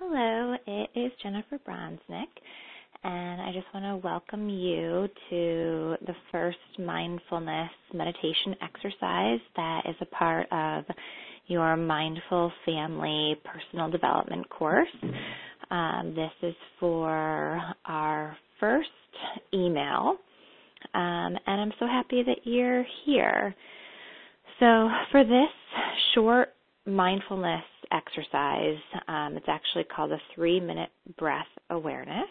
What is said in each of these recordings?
Hello, it is Jennifer Bronsnick, and I just want to welcome you to the first mindfulness meditation exercise that is a part of your Mindful Family Personal Development course. This is for our first email, and I'm so happy that you're here. So for this short mindfulness exercise, it's actually called a 3-minute breath awareness.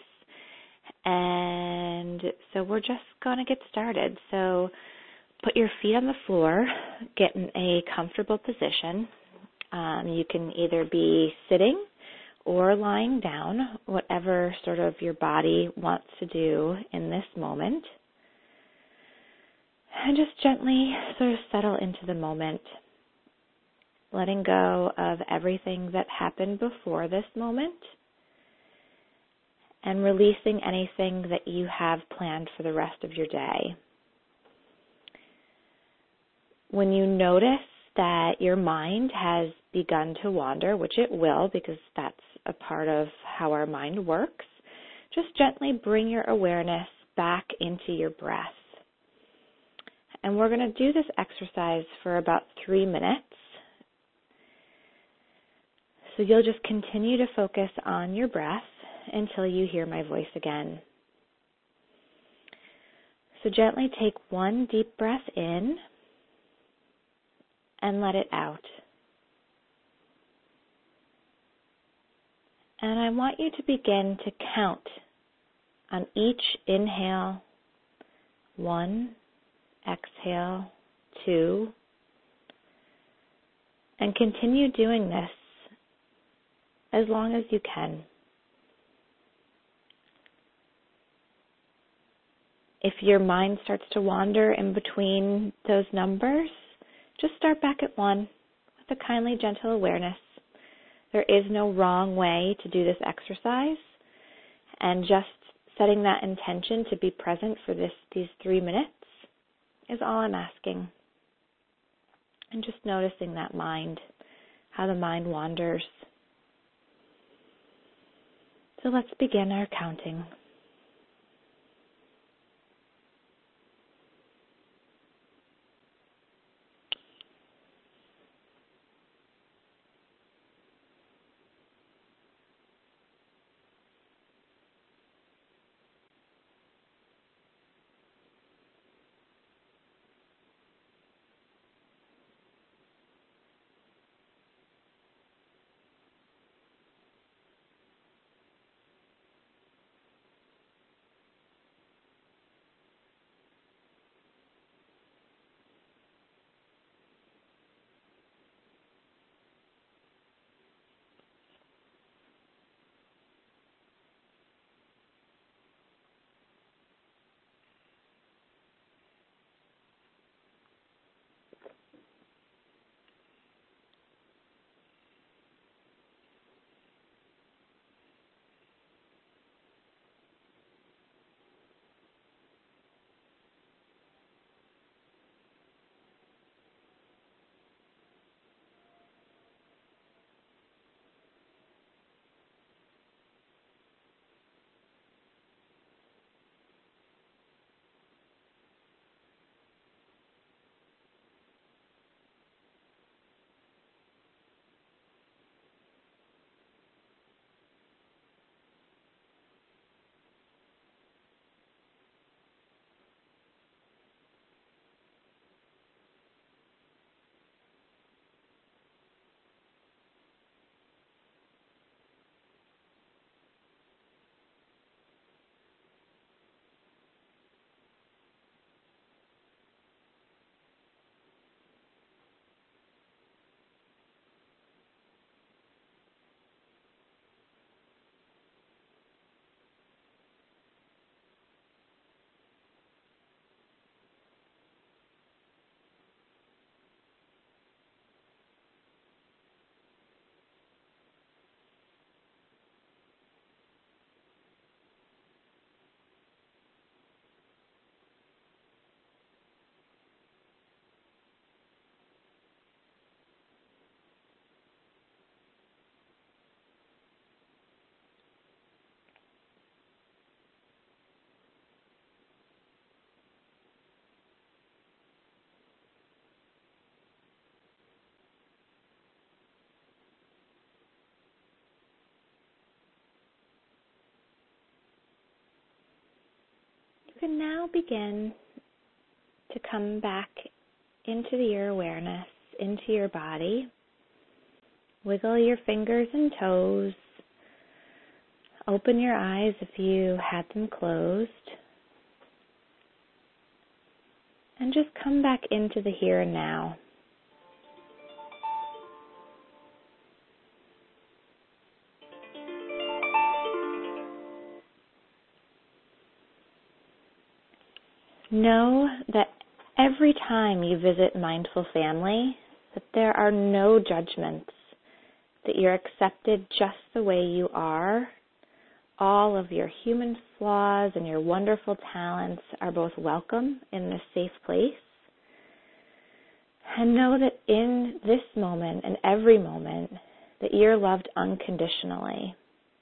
And so we're just going to get started. So put your feet on the floor, get in a comfortable position. You can either be sitting or lying down, whatever sort of your body wants to do in this moment. And just gently sort of settle into the moment, letting go of everything that happened before this moment and releasing anything that you have planned for the rest of your day. When you notice that your mind has begun to wander, which it will because that's a part of how our mind works, just gently bring your awareness back into your breath. And we're going to do this exercise for about 3 minutes. So you'll just continue to focus on your breath until you hear my voice again. So gently take one deep breath in and let it out. And I want you to begin to count on each inhale, 1, exhale, 2, and continue doing this as long as you can. If your mind starts to wander in between those numbers, just start back at 1 with a kindly, gentle awareness. There is no wrong way to do this exercise, and just setting that intention to be present for these 3 minutes is all I'm asking. And just noticing that mind, how the mind wanders. So let's begin our counting. can now begin to come back into your awareness, into your body. Wiggle your fingers and toes. Open your eyes if you had them closed. And just come back into the here and now. Know that every time you visit Mindful Family, that there are no judgments, that you're accepted just the way you are. All of your human flaws and your wonderful talents are both welcome in this safe place. And know that in this moment and every moment that you're loved unconditionally.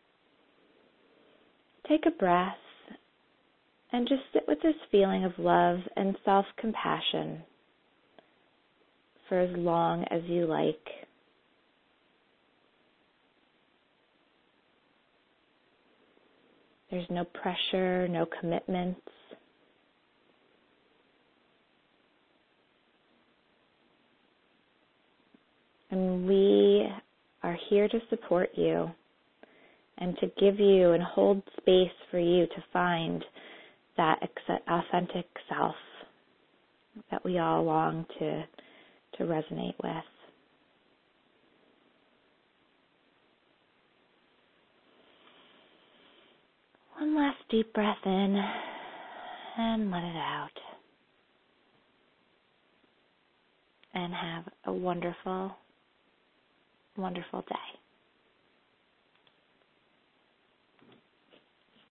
Take a breath and just sit with this feeling of love and self-compassion for as long as you like. There's no pressure, no commitments. And we are here to support you and to give you and hold space for you to find that authentic self that we all long to resonate with. One last deep breath in and let it out. And have a wonderful, wonderful day.